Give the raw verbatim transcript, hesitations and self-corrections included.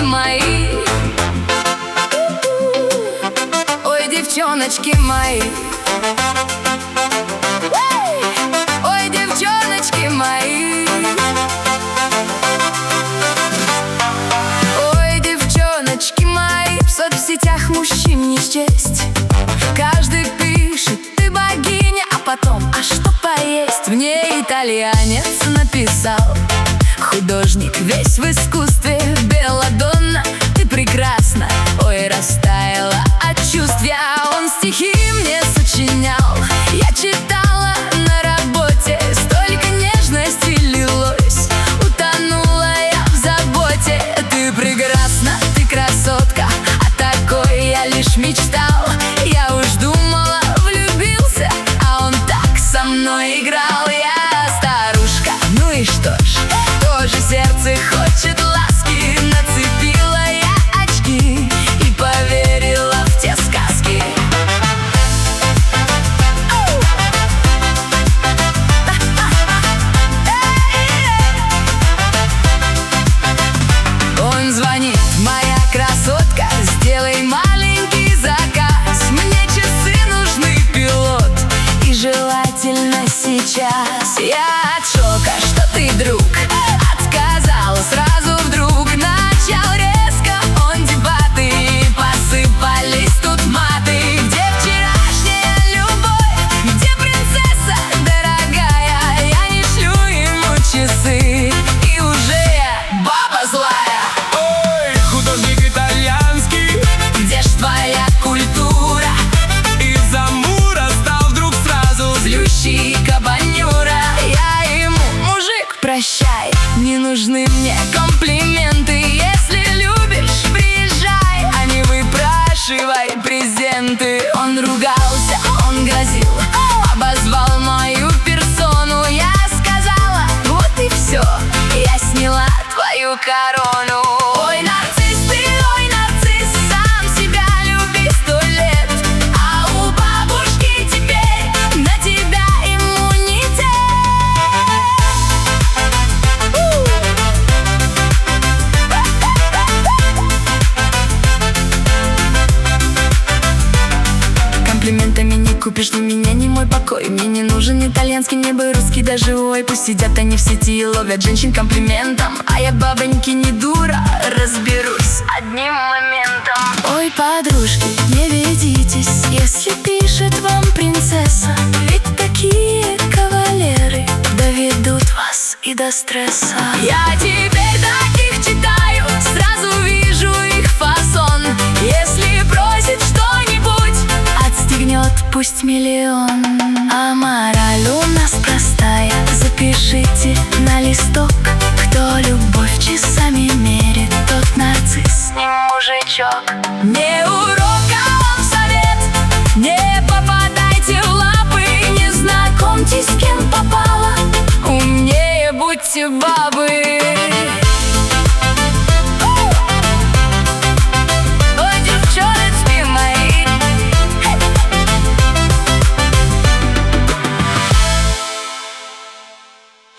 мои. Ой, девчоночки мои. Ой, девчоночки мои. Ой, девчоночки мои. В соцсетях мужчин не счесть. Каждый пишет: ты богиня, а потом: а что поесть? Мне итальянец написал: художник весь в искусстве, белладонна, ты прекрасна. Ой, растаяла от чувств я. Он стихи мне сочинял, я читала на работе. Столько нежности лилось, утонула я в заботе. Ты прекрасна, ты красотка, о такой я лишь мечтал. Я уж думала, влюбился, а он так со мной играл. Я старушка, ну и что ж, тоже сердце хочет ласки. Нацепила я очки и поверила в те сказки. Он звонит: моя красотка, сделай маленький заказ. Мне часы нужны, пилот, и желательно сейчас. Я от шока, что ты, друг, отказал сразу вдруг. Начал резко он дебаты, посыпались тут маты. Где вчерашняя любовь, где принцесса дорогая? Я не шлю ему часы, и уже я баба злая. Ой, художник итальянский, Где ж твоя культура? из Амура стал вдруг сразу Злющий кабанюра. Я ему: мужик, прощай, не нужны мне комплименты. Если любишь, приезжай, а не выпрашивай презенты. Он ругался, он грозил, обозвал мою персону. Я сказала: вот и все, я сняла твою корону. Ой, нарцисс ты, ой, нарцисс, сам себя люби сто лет, а у бабушки теперь на тебя иммунитет. Комплиментами не купишь ни меня, ни мой покой. Мне не нужен итальянский, не бы русский даже. Ой, пусть сидят они в сети и ловят женщин комплиментом, а я, бабоньки, не дура, разберусь одним моментом. Ой, подружки, не ведитесь, если пишет вам принцесса, ведь такие кавалеры доведут вас и до стресса. Я теперь таких читаю, сразу вижу их фасон. Если просит что-нибудь, отстегнет пусть миллион. А мораль у нас простая, запишите на листок: кто любовь часами мерит, тот нарцисс, не мужичок. Не урок, а вам совет: не попадайте в лапы, не знакомьтесь с кем попало, умнее будьте бабы.